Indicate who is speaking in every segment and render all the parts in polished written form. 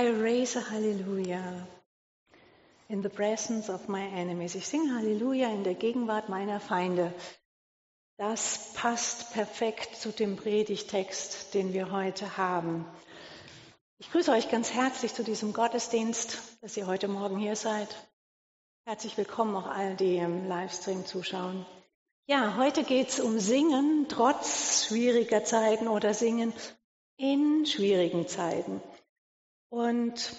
Speaker 1: I raise a hallelujah in the presence of my enemies. Ich singe Halleluja in der Gegenwart meiner Feinde. Das passt perfekt zu dem Predigtext, den wir heute haben. Ich grüße euch ganz herzlich zu diesem Gottesdienst, dass ihr heute Morgen hier seid. Herzlich willkommen auch all die im Livestream zuschauen. Ja, heute geht es um Singen trotz schwieriger Zeiten oder Singen in schwierigen Zeiten. Und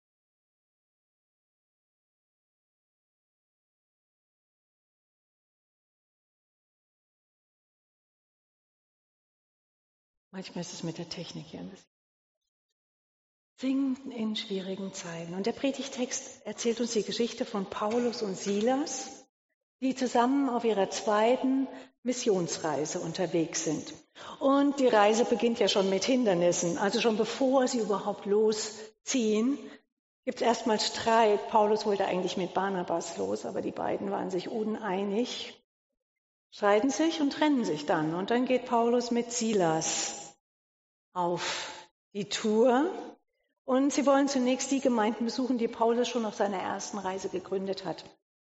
Speaker 1: manchmal ist es mit der Technik hier ein bisschen. Singen in schwierigen Zeiten. Und der Predigtext erzählt uns die Geschichte von Paulus und Silas, die zusammen auf ihrer zweiten Missionsreise unterwegs sind. Und die Reise beginnt ja schon mit Hindernissen. Also schon bevor sie überhaupt losziehen, gibt es erstmal Streit. Paulus wollte eigentlich mit Barnabas los, aber die beiden waren sich uneinig, streiten sich und trennen sich dann. Und dann geht Paulus mit Silas auf die Tour. Und sie wollen zunächst die Gemeinden besuchen, die Paulus schon auf seiner ersten Reise gegründet hat.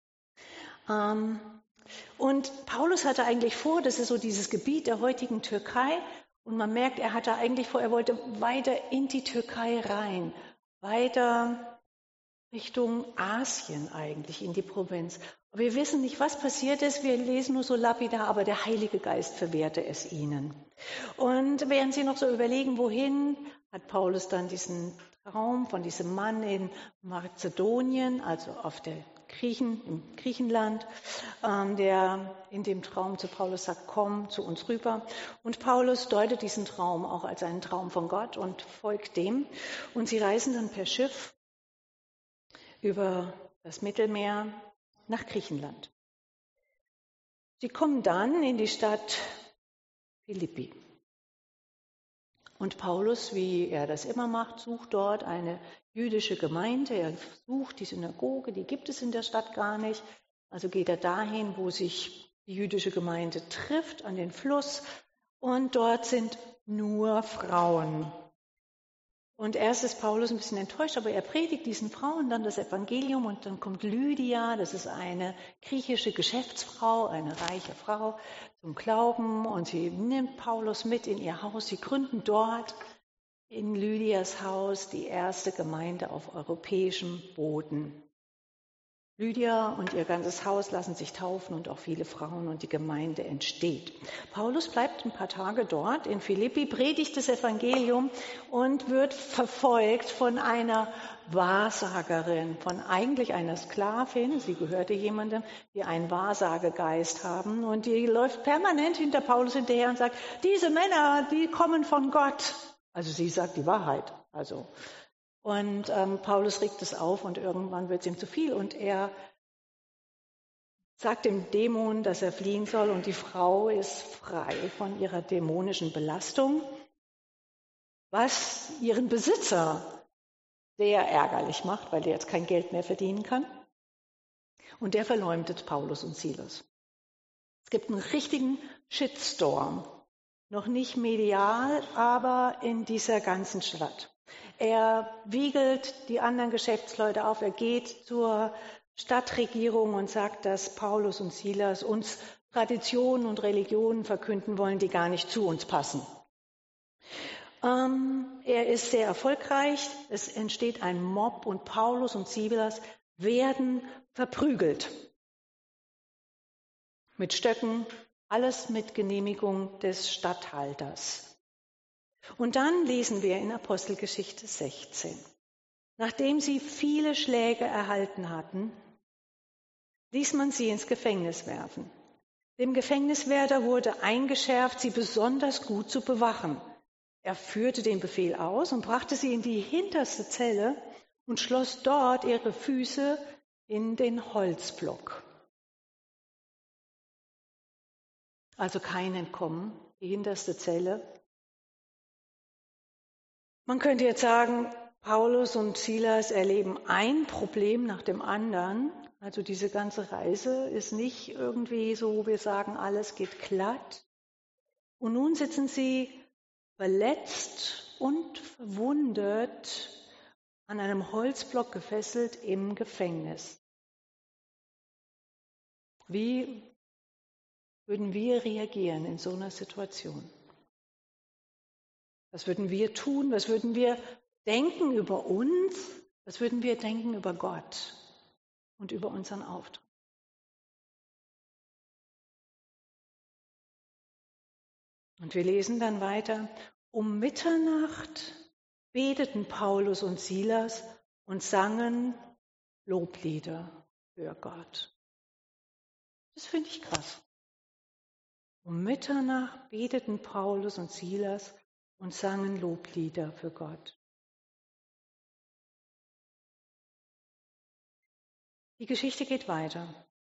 Speaker 1: Und Paulus hatte eigentlich vor, das ist so dieses Gebiet der heutigen Türkei, und man merkt, er hatte eigentlich vor, er wollte weiter in die Türkei rein, weiter Richtung Asien eigentlich, in die Provinz. Aber wir wissen nicht, was passiert ist, wir lesen nur so lapidar, aber der Heilige Geist verwehrte es ihnen. Und während sie noch so überlegen, wohin, hat Paulus dann diesen Traum von diesem Mann in Mazedonien, also auf der im Griechenland, der in dem Traum zu Paulus sagt, komm zu uns rüber. Und Paulus deutet diesen Traum auch als einen Traum von Gott und folgt dem. Und sie reisen dann per Schiff über das Mittelmeer nach Griechenland. Sie kommen dann in die Stadt Philippi. Und Paulus, wie er das immer macht, sucht dort eine jüdische Gemeinde. Er sucht die Synagoge, die gibt es in der Stadt gar nicht. Also geht er dahin, wo sich die jüdische Gemeinde trifft, an den Fluss. Und dort sind nur Frauen. Und erst ist Paulus ein bisschen enttäuscht, aber er predigt diesen Frauen dann das Evangelium und dann kommt Lydia, das ist eine griechische Geschäftsfrau, eine reiche Frau, zum Glauben und sie nimmt Paulus mit in ihr Haus. Sie gründen dort in Lydias Haus die erste Gemeinde auf europäischem Boden. Lydia und ihr ganzes Haus lassen sich taufen und auch viele Frauen und die Gemeinde entsteht. Paulus bleibt ein paar Tage dort in Philippi, predigt das Evangelium und wird verfolgt von einer Wahrsagerin, von eigentlich einer Sklavin. Sie gehörte jemandem, die einen Wahrsagegeist haben und die läuft permanent hinter Paulus hinterher und sagt, diese Männer, die kommen von Gott. Also sie sagt die Wahrheit, Und Paulus regt es auf und irgendwann wird es ihm zu viel und er sagt dem Dämon, dass er fliehen soll und die Frau ist frei von ihrer dämonischen Belastung, was ihren Besitzer sehr ärgerlich macht, weil der jetzt kein Geld mehr verdienen kann. Und der verleumdet Paulus und Silas. Es gibt einen richtigen Shitstorm, noch nicht medial, aber in dieser ganzen Stadt. Er wiegelt die anderen Geschäftsleute auf, er geht zur Stadtregierung und sagt, dass Paulus und Silas uns Traditionen und Religionen verkünden wollen, die gar nicht zu uns passen. Er ist sehr erfolgreich, es entsteht ein Mob und Paulus und Silas werden verprügelt. Mit Stöcken, alles mit Genehmigung des Statthalters. Und dann lesen wir in Apostelgeschichte 16. Nachdem sie viele Schläge erhalten hatten, ließ man sie ins Gefängnis werfen. Dem Gefängniswärter wurde eingeschärft, sie besonders gut zu bewachen. Er führte den Befehl aus und brachte sie in die hinterste Zelle und schloss dort ihre Füße in den Holzblock. Also kein Entkommen, die hinterste Zelle. Man könnte jetzt sagen, Paulus und Silas erleben ein Problem nach dem anderen. Also diese ganze Reise ist nicht irgendwie so, wo wir sagen, alles geht glatt. Und nun sitzen sie verletzt und verwundet an einem Holzblock gefesselt im Gefängnis. Wie würden wir reagieren in so einer Situation? Was würden wir tun? Was würden wir denken über uns? Was würden wir denken über Gott und über unseren Auftrag? Und wir lesen dann weiter, um Mitternacht beteten Paulus und Silas und sangen Loblieder für Gott. Das finde ich krass. Um Mitternacht beteten Paulus und Silas und sangen Loblieder für Gott. Die Geschichte geht weiter.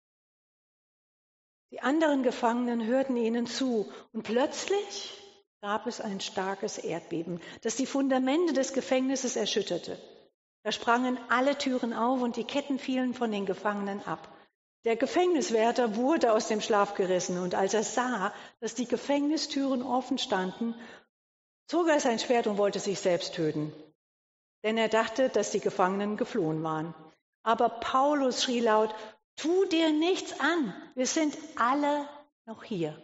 Speaker 1: Die anderen Gefangenen hörten ihnen zu und plötzlich gab es ein starkes Erdbeben, das die Fundamente des Gefängnisses erschütterte. Da sprangen alle Türen auf und die Ketten fielen von den Gefangenen ab. Der Gefängniswärter wurde aus dem Schlaf gerissen und als er sah, dass die Gefängnistüren offen standen, zog er sein Schwert und wollte sich selbst töten. Denn er dachte, dass die Gefangenen geflohen waren. Aber Paulus schrie laut, tu dir nichts an, wir sind alle noch hier.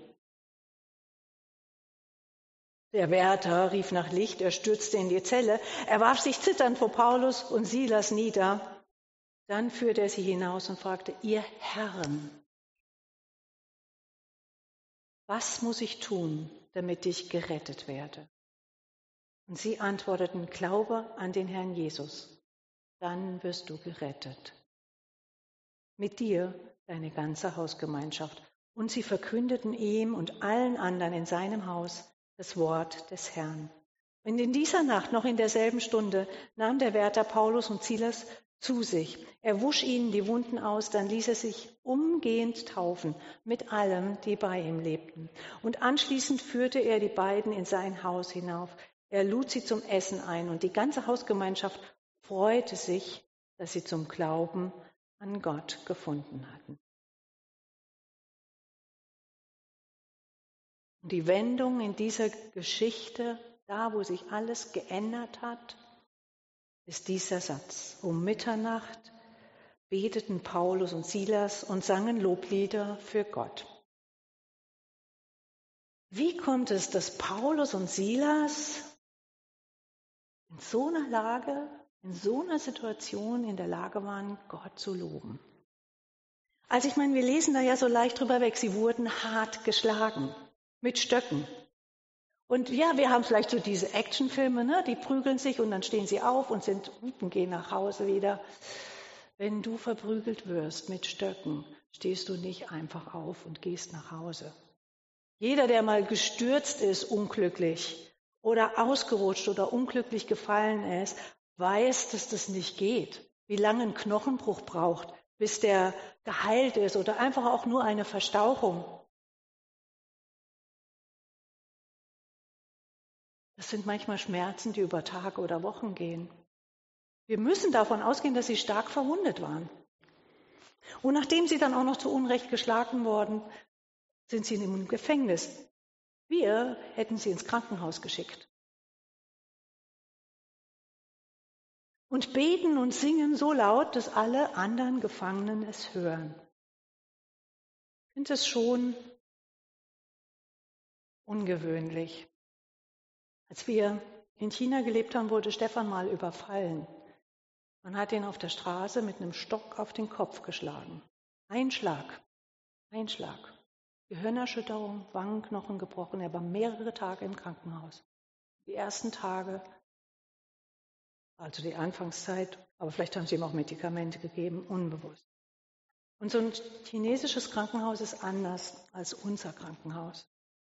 Speaker 1: Der Wärter rief nach Licht, er stürzte in die Zelle, er warf sich zitternd vor Paulus und Silas nieder. Dann führte er sie hinaus und fragte, ihr Herren, was muss ich tun, damit ich gerettet werde? Und sie antworteten, glaube an den Herrn Jesus, dann wirst du gerettet. Mit dir deine ganze Hausgemeinschaft. Und sie verkündeten ihm und allen anderen in seinem Haus das Wort des Herrn. Und in dieser Nacht, noch in derselben Stunde, nahm der Wärter Paulus und Silas zu sich. Er wusch ihnen die Wunden aus, dann ließ er sich umgehend taufen mit allem, die bei ihm lebten. Und anschließend führte er die beiden in sein Haus hinauf. Er lud sie zum Essen ein und die ganze Hausgemeinschaft freute sich, dass sie zum Glauben an Gott gefunden hatten. Und die Wendung in dieser Geschichte, da wo sich alles geändert hat, ist dieser Satz. Um Mitternacht beteten Paulus und Silas und sangen Loblieder für Gott. Wie kommt es, dass Paulus und Silas in so einer Lage, in so einer Situation in der Lage waren, Gott zu loben? Also ich meine, wir lesen da ja so leicht drüber weg, sie wurden hart geschlagen, mit Stöcken. Und ja, wir haben vielleicht so diese Actionfilme, ne? Die prügeln sich und dann stehen sie auf und gehen nach Hause wieder. Wenn du verprügelt wirst mit Stöcken, stehst du nicht einfach auf und gehst nach Hause. Jeder, der mal gestürzt ist, unglücklich oder ausgerutscht oder unglücklich gefallen ist, weiß, dass das nicht geht. Wie lange ein Knochenbruch braucht, bis der geheilt ist oder einfach auch nur eine Verstauchung. Das sind manchmal Schmerzen, die über Tage oder Wochen gehen. Wir müssen davon ausgehen, dass sie stark verwundet waren. Und nachdem sie dann auch noch zu Unrecht geschlagen worden, sind sie im Gefängnis. Wir hätten sie ins Krankenhaus geschickt. Und beten und singen so laut, dass alle anderen Gefangenen es hören. Ich finde es schon ungewöhnlich. Als wir in China gelebt haben, wurde Stefan mal überfallen. Man hat ihn auf der Straße mit einem Stock auf den Kopf geschlagen. Ein Schlag. Gehirnerschütterung, Wangenknochen gebrochen. Er war mehrere Tage im Krankenhaus. Die ersten Tage, also die Anfangszeit, aber vielleicht haben sie ihm auch Medikamente gegeben, unbewusst. Und so ein chinesisches Krankenhaus ist anders als unser Krankenhaus.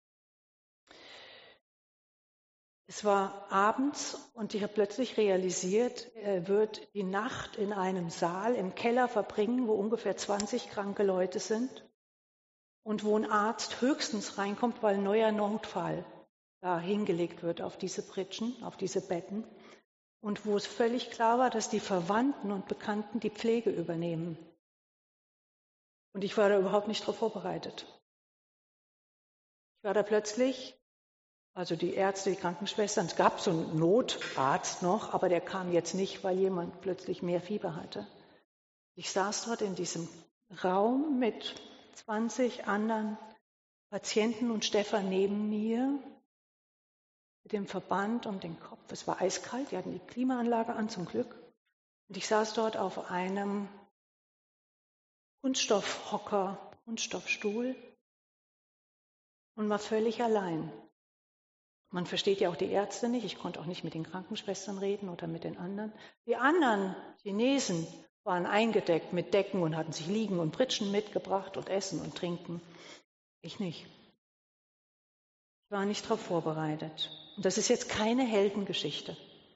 Speaker 1: Es war abends und ich habe plötzlich realisiert, er wird die Nacht in einem Saal im Keller verbringen, wo ungefähr 20 kranke Leute sind und wo ein Arzt höchstens reinkommt, weil ein neuer Notfall da hingelegt wird auf diese Pritschen, auf diese Betten und wo es völlig klar war, dass die Verwandten und Bekannten die Pflege übernehmen. Und ich war da überhaupt nicht darauf vorbereitet. Ich war da plötzlich Also die Ärzte, die Krankenschwestern, es gab so einen Notarzt noch, aber der kam jetzt nicht, weil jemand plötzlich mehr Fieber hatte. Ich saß dort in diesem Raum mit 20 anderen Patienten und Stefan neben mir mit dem Verband um den Kopf. Es war eiskalt, die hatten die Klimaanlage an zum Glück. Und ich saß dort auf einem Kunststoffhocker, Kunststoffstuhl und war völlig allein. Man versteht ja auch die Ärzte nicht. Ich konnte auch nicht mit den Krankenschwestern reden oder mit den anderen. Die anderen Chinesen waren eingedeckt mit Decken und hatten sich Liegen und Pritschen mitgebracht und Essen und Trinken. Ich nicht. Ich war nicht darauf vorbereitet. Und das ist jetzt keine Heldengeschichte.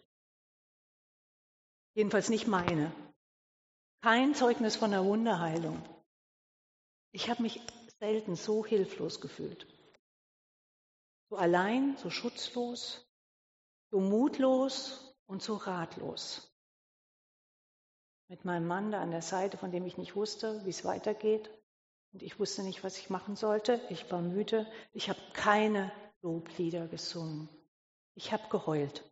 Speaker 1: Jedenfalls nicht meine. Kein Zeugnis von einer Wunderheilung. Ich habe mich selten so hilflos gefühlt. So allein, so schutzlos, so mutlos und so ratlos. Mit meinem Mann da an der Seite, von dem ich nicht wusste, wie es weitergeht. Und ich wusste nicht, was ich machen sollte. Ich war müde. Ich habe keine Loblieder gesungen. Ich habe geheult.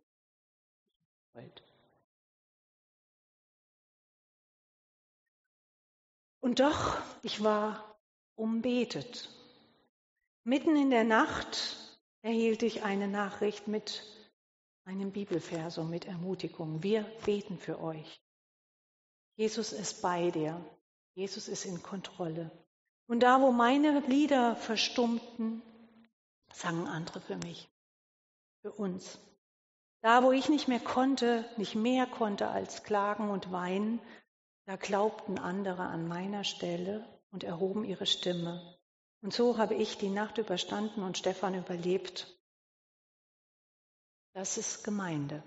Speaker 1: Und doch, ich war umbetet. Mitten in der Nacht erhielt ich eine Nachricht mit einem Bibelvers und mit Ermutigung. Wir beten für euch. Jesus ist bei dir. Jesus ist in Kontrolle. Und da, wo meine Lieder verstummten, sangen andere für mich, für uns. Da, wo ich nicht mehr konnte als klagen und weinen, da glaubten andere an meiner Stelle und erhoben ihre Stimme. Und so habe ich die Nacht überstanden und Stefan überlebt. Das ist Gemeinde.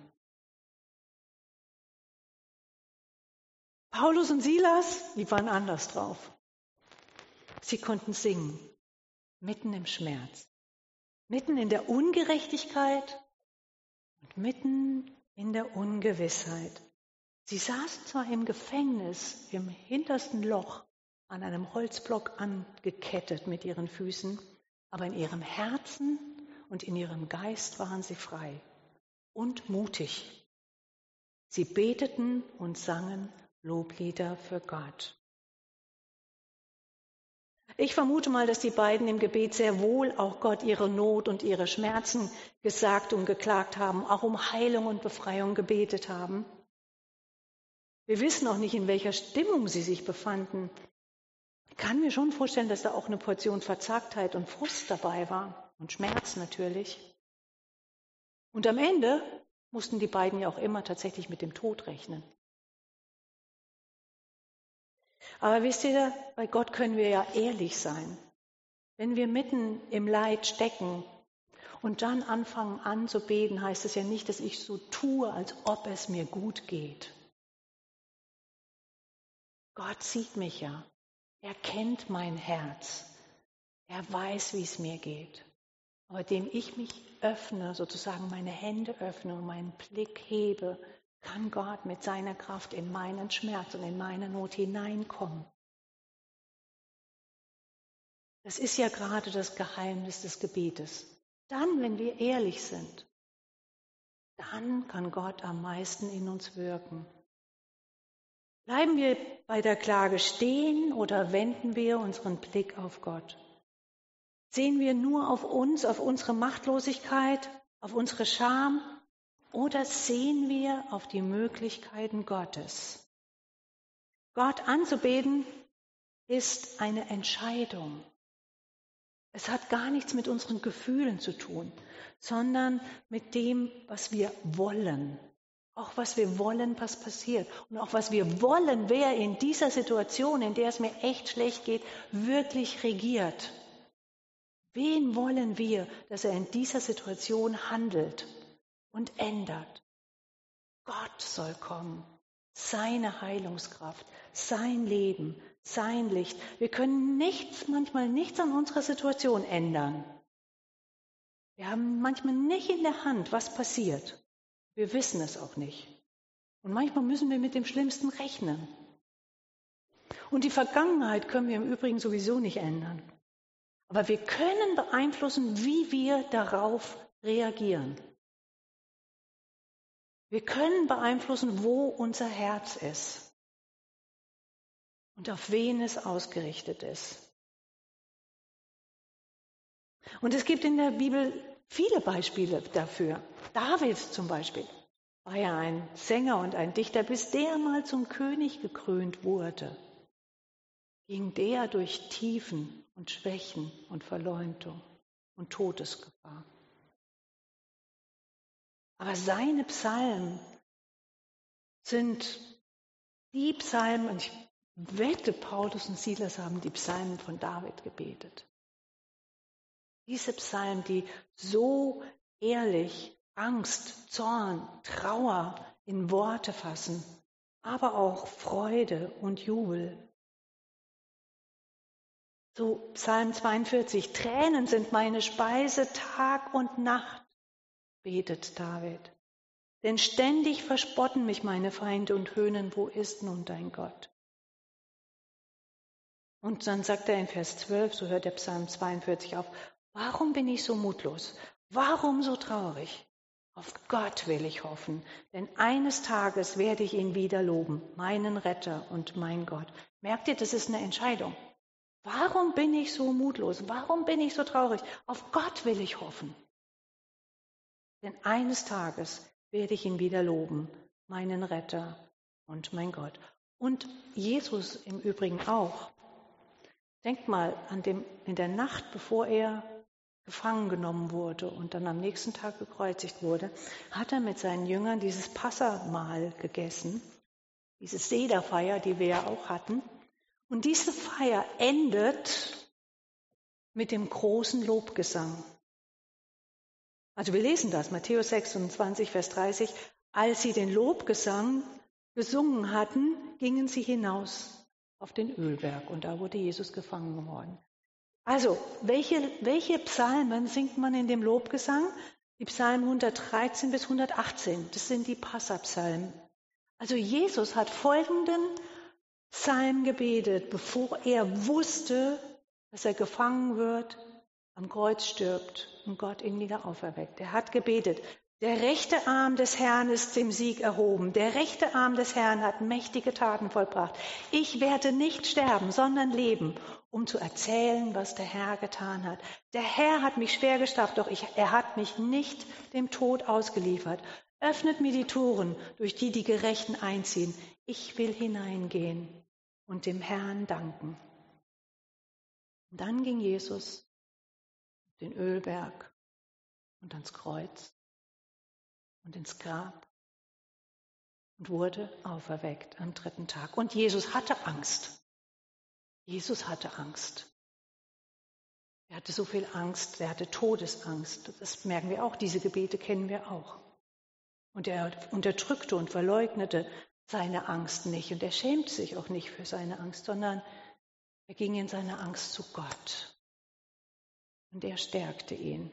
Speaker 1: Paulus und Silas, die waren anders drauf. Sie konnten singen, mitten im Schmerz, mitten in der Ungerechtigkeit und mitten in der Ungewissheit. Sie saßen zwar im Gefängnis, im hintersten Loch, an einem Holzblock angekettet mit ihren Füßen, aber in ihrem Herzen und in ihrem Geist waren sie frei und mutig. Sie beteten und sangen Loblieder für Gott. Ich vermute mal, dass die beiden im Gebet sehr wohl auch Gott ihre Not und ihre Schmerzen gesagt und geklagt haben, auch um Heilung und Befreiung gebetet haben. Wir wissen auch nicht, in welcher Stimmung sie sich befanden. Ich kann mir schon vorstellen, dass da auch eine Portion Verzagtheit und Frust dabei war und Schmerz natürlich. Und am Ende mussten die beiden ja auch immer tatsächlich mit dem Tod rechnen. Aber wisst ihr, bei Gott können wir ja ehrlich sein. Wenn wir mitten im Leid stecken und dann anfangen anzubeten, heißt es ja nicht, dass ich so tue, als ob es mir gut geht. Gott sieht mich ja. Er kennt mein Herz. Er weiß, wie es mir geht. Aber indem ich mich öffne, sozusagen meine Hände öffne und meinen Blick hebe, kann Gott mit seiner Kraft in meinen Schmerz und in meine Not hineinkommen. Das ist ja gerade das Geheimnis des Gebetes. Dann, wenn wir ehrlich sind, dann kann Gott am meisten in uns wirken. Bleiben wir bei der Klage stehen oder wenden wir unseren Blick auf Gott? Sehen wir nur auf uns, auf unsere Machtlosigkeit, auf unsere Scham oder sehen wir auf die Möglichkeiten Gottes? Gott anzubeten ist eine Entscheidung. Es hat gar nichts mit unseren Gefühlen zu tun, sondern mit dem, was wir wollen. Auch was wir wollen, was passiert. Und auch was wir wollen, wer in dieser Situation, in der es mir echt schlecht geht, wirklich regiert. Wen wollen wir, dass er in dieser Situation handelt und ändert? Gott soll kommen. Seine Heilungskraft, sein Leben, sein Licht. Wir können manchmal nichts an unserer Situation ändern. Wir haben manchmal nicht in der Hand, was passiert. Wir wissen es auch nicht. Und manchmal müssen wir mit dem Schlimmsten rechnen. Und die Vergangenheit können wir im Übrigen sowieso nicht ändern. Aber wir können beeinflussen, wie wir darauf reagieren. Wir können beeinflussen, wo unser Herz ist und auf wen es ausgerichtet ist. Und es gibt in der Bibel viele Beispiele dafür. David zum Beispiel war ja ein Sänger und ein Dichter, bis der mal zum König gekrönt wurde, ging der durch Tiefen und Schwächen und Verleumdung und Todesgefahr. Aber seine Psalmen sind die Psalmen, und ich wette, Paulus und Silas haben die Psalmen von David gebetet. Diese Psalmen, die so ehrlich Angst, Zorn, Trauer in Worte fassen, aber auch Freude und Jubel. So Psalm 42, Tränen sind meine Speise Tag und Nacht, betet David. Denn ständig verspotten mich meine Feinde und höhnen, wo ist nun dein Gott? Und dann sagt er in Vers 12, so hört der Psalm 42 auf, warum bin ich so mutlos? Warum so traurig? Auf Gott will ich hoffen, denn eines Tages werde ich ihn wieder loben, meinen Retter und mein Gott. Merkt ihr, das ist eine Entscheidung. Warum bin ich so mutlos? Warum bin ich so traurig? Auf Gott will ich hoffen. Denn eines Tages werde ich ihn wieder loben, meinen Retter und mein Gott. Und Jesus im Übrigen auch. Denkt mal in der Nacht, bevor er gefangen genommen wurde und dann am nächsten Tag gekreuzigt wurde, hat er mit seinen Jüngern dieses Passamahl gegessen, diese Sederfeier, die wir ja auch hatten. Und diese Feier endet mit dem großen Lobgesang. Also wir lesen das, Matthäus 26, Vers 30. Als sie den Lobgesang gesungen hatten, gingen sie hinaus auf den Ölberg und da wurde Jesus gefangen worden. Also, welche Psalmen singt man in dem Lobgesang? Die Psalmen 113 bis 118, das sind die Passapsalmen. Also Jesus hat folgenden Psalm gebetet, bevor er wusste, dass er gefangen wird, am Kreuz stirbt und Gott ihn wieder auferweckt. Er hat gebetet, der rechte Arm des Herrn ist dem Sieg erhoben. Der rechte Arm des Herrn hat mächtige Taten vollbracht. Ich werde nicht sterben, sondern leben, um zu erzählen, was der Herr getan hat. Der Herr hat mich schwer gestraft, doch er hat mich nicht dem Tod ausgeliefert. Öffnet mir die Toren, durch die die Gerechten einziehen. Ich will hineingehen und dem Herrn danken. Und dann ging Jesus auf den Ölberg und ans Kreuz und ins Grab und wurde auferweckt am 3. Tag. Und Jesus hatte Angst. Jesus hatte Angst. Er hatte so viel Angst, er hatte Todesangst. Das merken wir auch, diese Gebete kennen wir auch. Und er unterdrückte und verleugnete seine Angst nicht. Und er schämte sich auch nicht für seine Angst, sondern er ging in seiner Angst zu Gott. Und er stärkte ihn.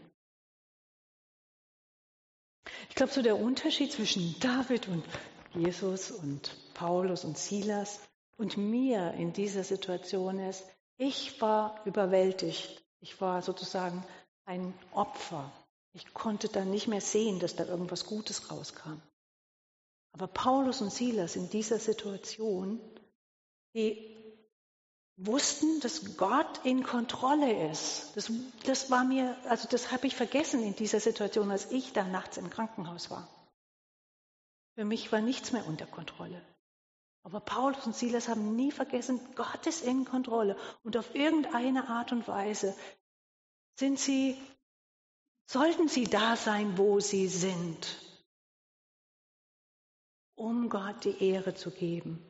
Speaker 1: Ich glaube, so der Unterschied zwischen David und Jesus und Paulus und Silas und mir in dieser Situation ist, ich war überwältigt. Ich war sozusagen ein Opfer. Ich konnte dann nicht mehr sehen, dass da irgendwas Gutes rauskam. Aber Paulus und Silas in dieser Situation, die wussten, dass Gott in Kontrolle ist. Das war mir, also das habe ich vergessen in dieser Situation, als ich da nachts im Krankenhaus war. Für mich war nichts mehr unter Kontrolle. Aber Paulus und Silas haben nie vergessen, Gott ist in Kontrolle. Und auf irgendeine Art und Weise sollten sie da sein, wo sie sind, um Gott die Ehre zu geben.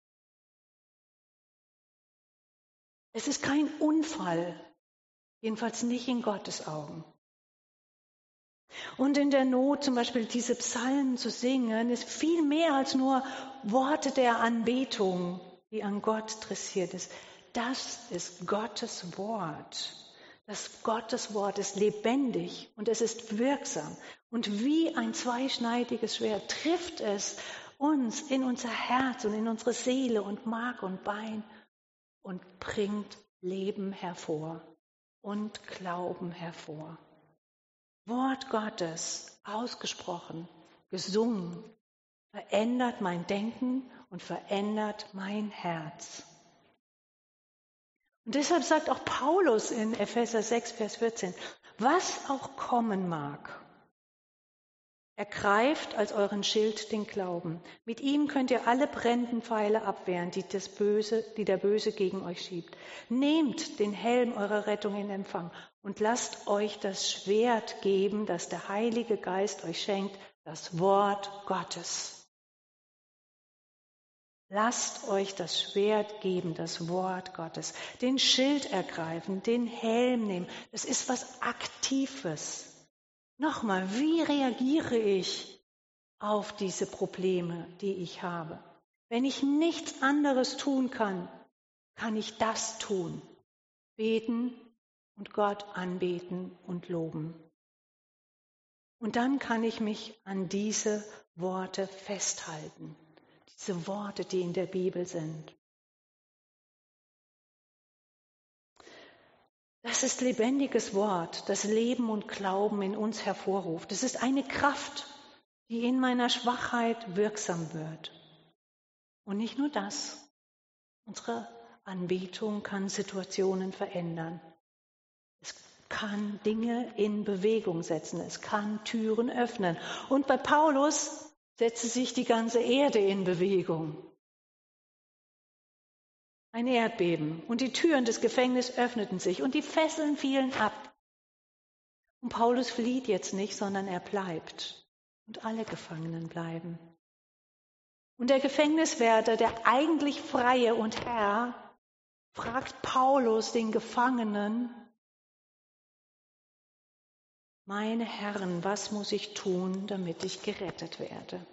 Speaker 1: Es ist kein Unfall, jedenfalls nicht in Gottes Augen. Und in der Not zum Beispiel diese Psalmen zu singen, ist viel mehr als nur Worte der Anbetung, die an Gott dressiert ist. Das ist Gottes Wort. Das Gottes Wort ist lebendig und es ist wirksam. Und wie ein zweischneidiges Schwert trifft es uns in unser Herz und in unsere Seele und Mark und Bein und bringt Leben hervor und Glauben hervor. Wort Gottes, ausgesprochen, gesungen, verändert mein Denken und verändert mein Herz. Und deshalb sagt auch Paulus in Epheser 6, Vers 14, was auch kommen mag, ergreift als euren Schild den Glauben. Mit ihm könnt ihr alle brennenden Pfeile abwehren, die der Böse gegen euch schiebt. Nehmt den Helm eurer Rettung in Empfang und lasst euch das Schwert geben, das der Heilige Geist euch schenkt, das Wort Gottes. Lasst euch das Schwert geben, das Wort Gottes. Den Schild ergreifen, den Helm nehmen. Das ist was Aktives. Nochmal, wie reagiere ich auf diese Probleme, die ich habe? Wenn ich nichts anderes tun kann, kann ich das tun. Beten und Gott anbeten und loben. Und dann kann ich mich an diese Worte festhalten. Diese Worte, die in der Bibel sind. Das ist lebendiges Wort, das Leben und Glauben in uns hervorruft. Es ist eine Kraft, die in meiner Schwachheit wirksam wird. Und nicht nur das. Unsere Anbetung kann Situationen verändern. Es kann Dinge in Bewegung setzen. Es kann Türen öffnen. Und bei Paulus setzte sich die ganze Erde in Bewegung. Ein Erdbeben und die Türen des Gefängnisses öffneten sich und die Fesseln fielen ab. Und Paulus flieht jetzt nicht, sondern er bleibt und alle Gefangenen bleiben. Und der Gefängniswärter, der eigentlich Freie und Herr, fragt Paulus, den Gefangenen, meine Herren, was muss ich tun, damit ich gerettet werde?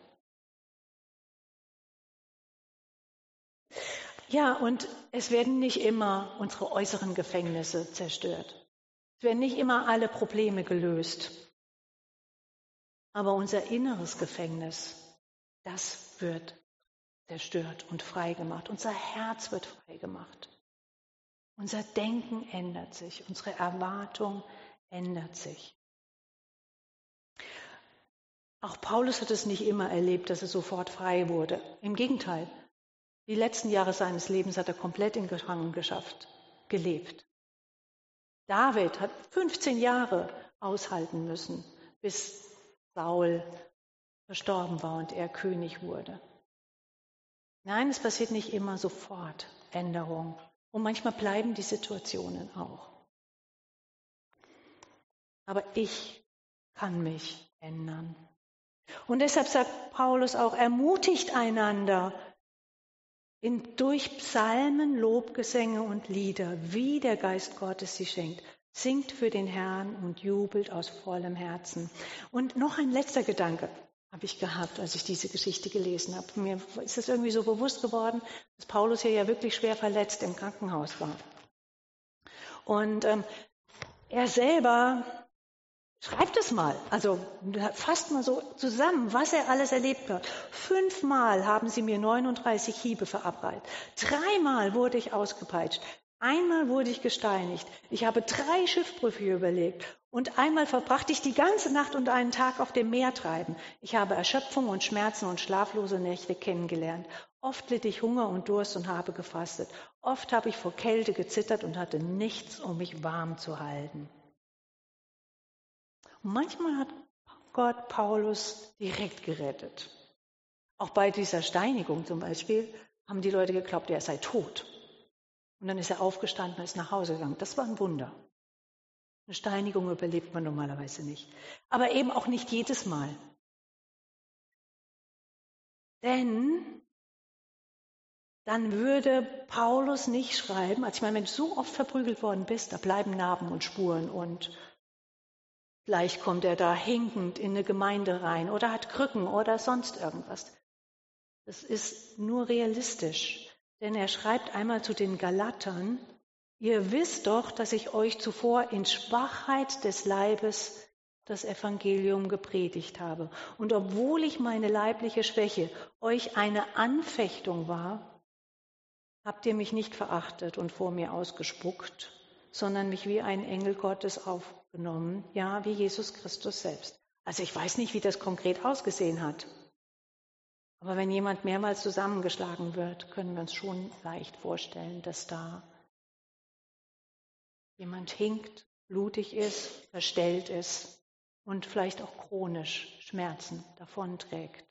Speaker 1: Ja, und es werden nicht immer unsere äußeren Gefängnisse zerstört. Es werden nicht immer alle Probleme gelöst. Aber unser inneres Gefängnis, das wird zerstört und freigemacht. Unser Herz wird freigemacht. Unser Denken ändert sich. Unsere Erwartung ändert sich. Auch Paulus hat es nicht immer erlebt, dass er sofort frei wurde. Im Gegenteil. Die letzten Jahre seines Lebens hat er komplett in Gefangenschaft gelebt. David hat 15 Jahre aushalten müssen, bis Saul verstorben war und er König wurde. Nein, es passiert nicht immer sofort Änderung. Und manchmal bleiben die Situationen auch. Aber ich kann mich ändern. Und deshalb sagt Paulus auch, ermutigt einander durch Psalmen, Lobgesänge und Lieder, wie der Geist Gottes sie schenkt. Singt für den Herrn und jubelt aus vollem Herzen. Und noch ein letzter Gedanke habe ich gehabt, als ich diese Geschichte gelesen habe. Mir ist es irgendwie so bewusst geworden, dass Paulus hier ja wirklich schwer verletzt im Krankenhaus war. Und er selber schreibt es mal, also fasst mal so zusammen, was er alles erlebt hat. 5-mal haben sie mir 39 Hiebe verabreicht. 3-mal wurde ich ausgepeitscht. 1-mal wurde ich gesteinigt. Ich habe 3 Schiffbrüche überlebt. Und einmal verbrachte ich die ganze Nacht und einen Tag auf dem Meer treiben. Ich habe Erschöpfung und Schmerzen und schlaflose Nächte kennengelernt. Oft litt ich Hunger und Durst und habe gefastet. Oft habe ich vor Kälte gezittert und hatte nichts, um mich warm zu halten. Und manchmal hat Gott Paulus direkt gerettet. Auch bei dieser Steinigung zum Beispiel haben die Leute geglaubt, er sei tot. Und dann ist er aufgestanden und ist nach Hause gegangen. Das war ein Wunder. Eine Steinigung überlebt man normalerweise nicht. Aber eben auch nicht jedes Mal. Denn dann würde Paulus nicht schreiben, also ich meine, wenn du so oft verprügelt worden bist, da bleiben Narben und Spuren und vielleicht kommt er da hinkend in eine Gemeinde rein oder hat Krücken oder sonst irgendwas. Das ist nur realistisch, denn er schreibt einmal zu den Galatern, ihr wisst doch, dass ich euch zuvor in Schwachheit des Leibes das Evangelium gepredigt habe. Und obwohl ich meine leibliche Schwäche euch eine Anfechtung war, habt ihr mich nicht verachtet und vor mir ausgespuckt, sondern mich wie ein Engel Gottes genommen, ja, wie Jesus Christus selbst. Also ich weiß nicht, wie das konkret ausgesehen hat. Aber wenn jemand mehrmals zusammengeschlagen wird, können wir uns schon leicht vorstellen, dass da jemand hinkt, blutig ist, verstellt ist und vielleicht auch chronisch Schmerzen davonträgt.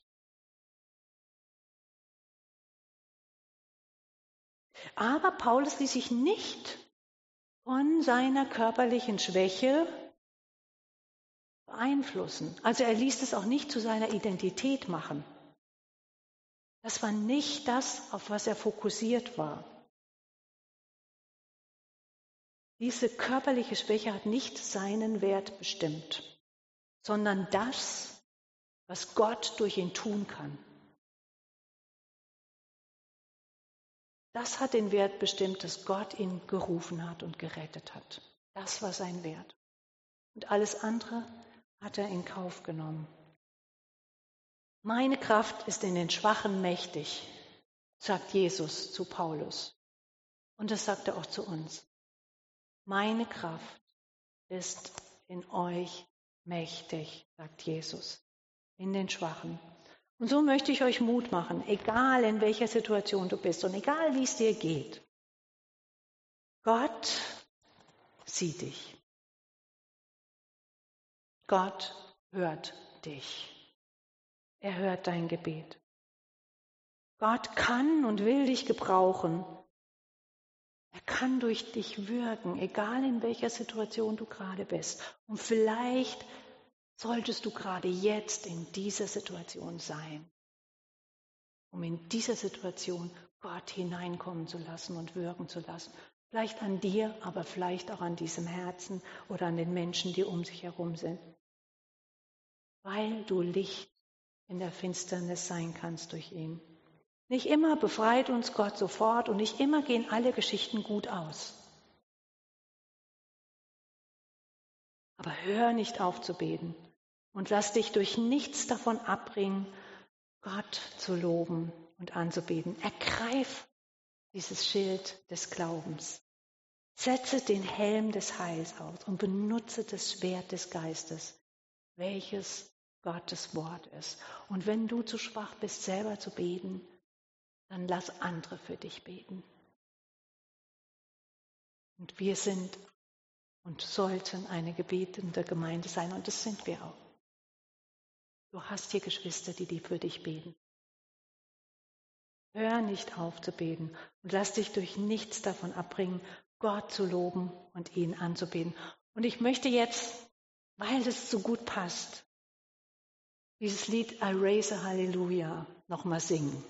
Speaker 1: Aber Paulus ließ sich nicht von seiner körperlichen Schwäche beeinflussen. Also er ließ es auch nicht zu seiner Identität machen. Das war nicht das, auf was er fokussiert war. Diese körperliche Schwäche hat nicht seinen Wert bestimmt, sondern das, was Gott durch ihn tun kann. Das hat den Wert bestimmt, dass Gott ihn gerufen hat und gerettet hat. Das war sein Wert. Und alles andere hat er in Kauf genommen. Meine Kraft ist in den Schwachen mächtig, sagt Jesus zu Paulus. Und das sagt er auch zu uns. Meine Kraft ist in euch mächtig, sagt Jesus, in den Schwachen. Und so möchte ich euch Mut machen, egal in welcher Situation du bist und egal wie es dir geht. Gott sieht dich. Gott hört dich. Er hört dein Gebet. Gott kann und will dich gebrauchen. Er kann durch dich wirken, egal in welcher Situation du gerade bist. Und vielleicht solltest du gerade jetzt in dieser Situation sein, um in dieser Situation Gott hineinkommen zu lassen und wirken zu lassen. Vielleicht an dir, aber vielleicht auch an diesem Herzen oder an den Menschen, die um dich herum sind. Weil du Licht in der Finsternis sein kannst durch ihn. Nicht immer befreit uns Gott sofort und nicht immer gehen alle Geschichten gut aus. Aber hör nicht auf zu beten und lass dich durch nichts davon abbringen, Gott zu loben und anzubeten. Ergreif dieses Schild des Glaubens. Setze den Helm des Heils auf und benutze das Schwert des Geistes, welches Gottes Wort ist. Und wenn du zu schwach bist, selber zu beten, dann lass andere für dich beten. Und wir sind und sollten eine gebetende Gemeinde sein. Und das sind wir auch. Du hast hier Geschwister, die für dich beten. Hör nicht auf zu beten und lass dich durch nichts davon abbringen, Gott zu loben und ihn anzubeten. Und ich möchte jetzt, weil das so gut passt, dieses Lied I Raise a Hallelujah nochmal singen.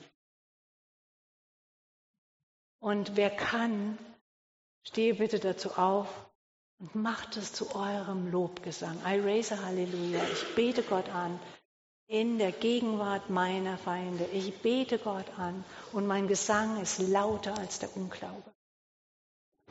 Speaker 1: Und wer kann, stehe bitte dazu auf und macht es zu eurem Lobgesang. I raise a Hallelujah. Ich bete Gott an in der Gegenwart meiner Feinde. Ich bete Gott an und mein Gesang ist lauter als der Unglaube.